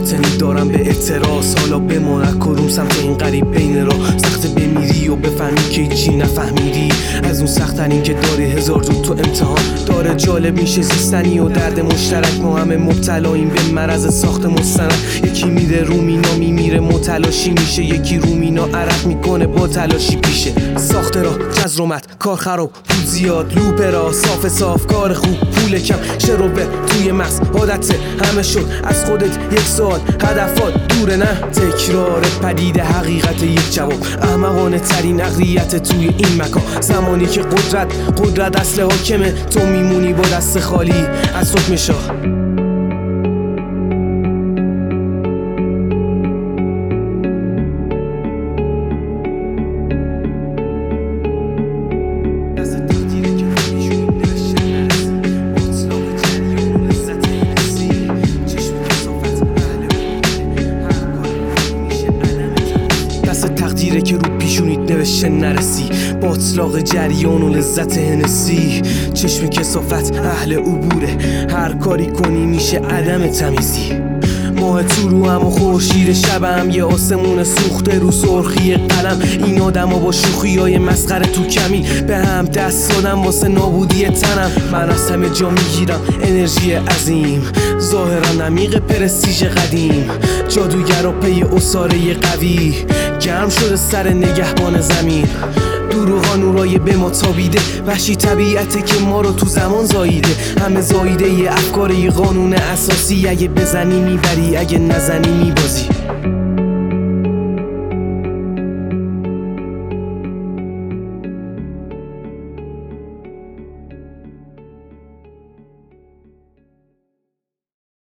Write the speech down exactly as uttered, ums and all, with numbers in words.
باطنی دارم به اعتراض. حالا بمان کدوم سمت این قریب بین را سخت بمیری و بفهمی که چی نفهمیدی. از اون سخت‌ترین که داری هزار جو تو امتحان داره جالب میشه زیستنی و درد مشترک. ما همه مبتلاییم به مرض ساخت مستند. یکی میره رومینا میمیره متلاشی میشه، یکی رومینا عرق میکنه با تلاشی پیشه. ساخت را جزرومت کار خراب پول زیاد لوپه را صاف صاف کار خوب پول کم شروبه توی مغز عادت همه شد از خودت یک سوال هدفات دوره نه تکرار پدید حقیقت یک جواب. احمقانه ترین اقلیت توی این مکان زمانی که قدرت قدرت اصل حاکمه تو میمونی با دست خالی از حکم شاه. تقدیره که رو پیشونیت نوشته نرسی با اطلاق جریان و لذت هنسی. چشم کثافت اهل عبوره هر کاری کنی میشه عدم تمیزی. ماه تو رو هم و خورشید شبم یه آسمون سوخته رو سرخی قلم. این آدم ها با شوخی های مسخره تو کمی به هم دست دادم واسه نابودی تنم. من از همه جا میگیرم انرژی عظیم ظاهرا نمیق پرستیژ قدیم. جادوگر و پی اساره قوی گرم شده سر نگهبان زمین. دروغا نورای به ما تابیده وحشی طبیعته که ما رو تو زمان زاییده. همه زاییده یه افکار یه قانون اساسی. اگه بزنی میبری اگه نزنی میبازی.